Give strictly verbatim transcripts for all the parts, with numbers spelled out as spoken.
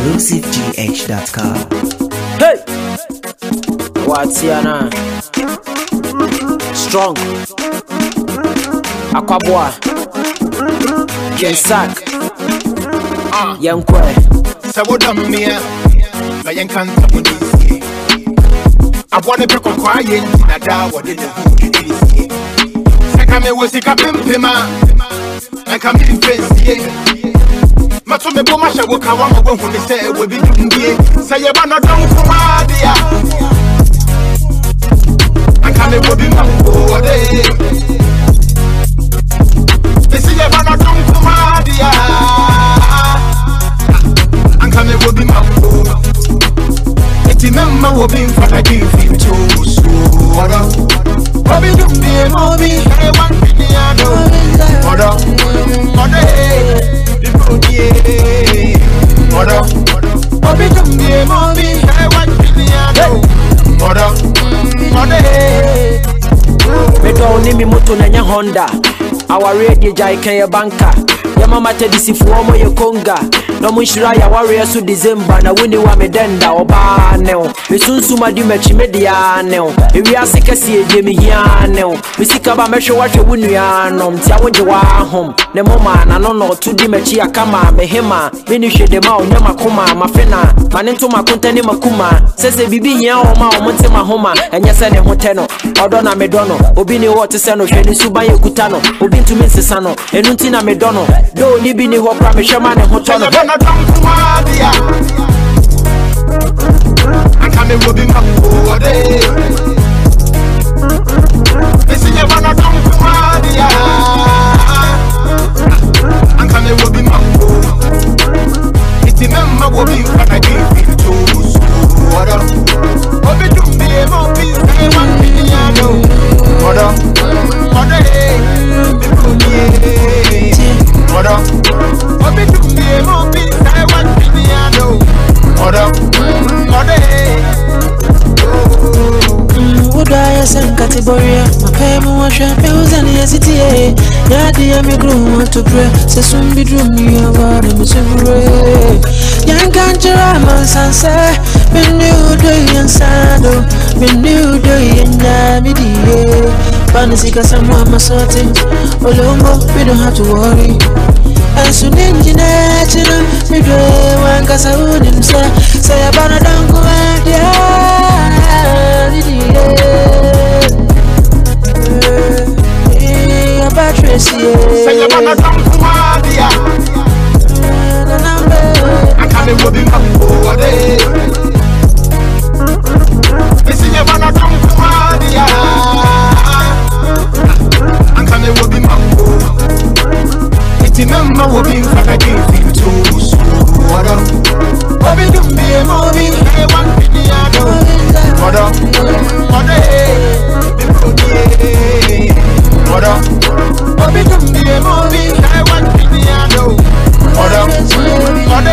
exclusive g h dot com. Hey! What's yana? Strong Aquaboa Gensak Yankwe Sawodamia na yankanta modisi Abone pe kokwaye na da wode ne hudisi Saka me wosika pempema na kamfensie Mato me bo masha wo kawa mo bo hune se we bi dundie Saye ba no don kuma dia Aka me wo bi mambo ode Saye ba no don kuma dia Aka me wo bi mambo Eti memma wo bi mfana di finto so odo Obi dundie mo bi e wan bidiano odo ode Modo, Obi Dumbi, Mommy, I want Piano. Modo, Mode. Me don't need me moto na nya Honda. Our radio jai kaya banka. Ya mama te disi fuomo ye konga. No munshira ya warrior su December na wini wa medenda oba neo. Me sunsu madi mechi media neo. Ewi asika si eje mi hia neo. Me sika ba mehwe wahwe wunu ya no. Mti awonje wa hom. Ne moma na no no tu di mechi ya kama mehema. Me ni hwede ma onyama koma mafena. Mane nto makonta ni makuma. Sese bibi hia o ma o monte mahoma. Enye se ne hote no. Odo na medono. Obi ni wote se no hwe ni suban ye kutano. Obi ntumi nsesa no. Enu nti na medono. Do ni bi ni ho pra me hwema ne hoto no. I can't be rubbing my board. This is never not done for my I can't be rubbing my board. It's a member will be what I give you to water. Obi to be a movie, I want piano. Water, water, water. Obi to be a movie, I want piano. Water, water. Udaya san categoria mapemu wa shape uzani ya city eh yadi ya migru want to pray se sumbi drum ni aba na musure yankanjira man sanse binu do yansado binu do yanyamidie panisika samwa masote olongo we don't have to worry Ansuninjine chino midwe wankasa unimse saya bana dangu wadia yeah Patricia saya bana dangu wadia na nambe akame wobi mambo ade saya bana dangu wadia akame wobi mambo Remember what being for the giving to so what up? Obi Dumbi, Mobi, I want piano. What up? What What up? Obi Dumbi, Mobi, I want piano. What up?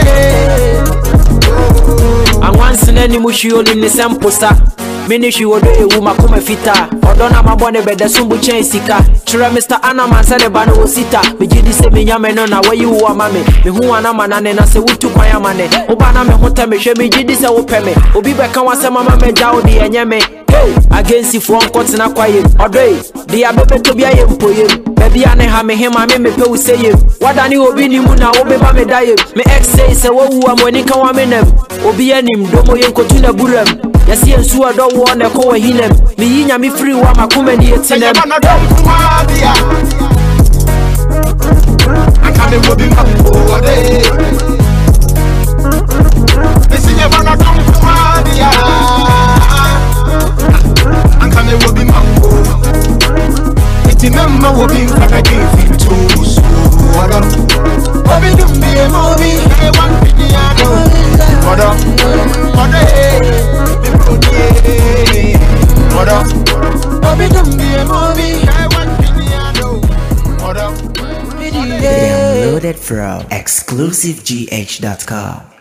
What I want to any mushi only the same poster. Mini she would do a woman come fita. Odona mabone bed the sumbu chain sika. Chira Mister Anaman Salebano Sita. Me jidi se me yameno na where you are mammy. Me who ana manane na se wutu kwa yamane. Obana me hunta me she me jidi se opeme. Obi beka wa se mama me jaudi enyeme. Hey, against if one cut na kwa ye. Odre, the abebe to be a yempo ye. Baby ane ha me hema me me pe say ye. Wadani obi ni mu na obi ba me daye. Me ex say se wo wu amoni kan wa me nem. Obi anim domo ye nkotu na buram. Yasi ensu ado wo na ko hinem me yinya me free wa makoma ni etinem akame wobi mambo ade esinya bana don kumadia akame wobi mambo eti memma wobi mfana give to so wala obi dumbi mobi e wan piano wala wala What up? Obi Dumbi, Mobi, I want piano. What up? Download it from exclusive g h dot com.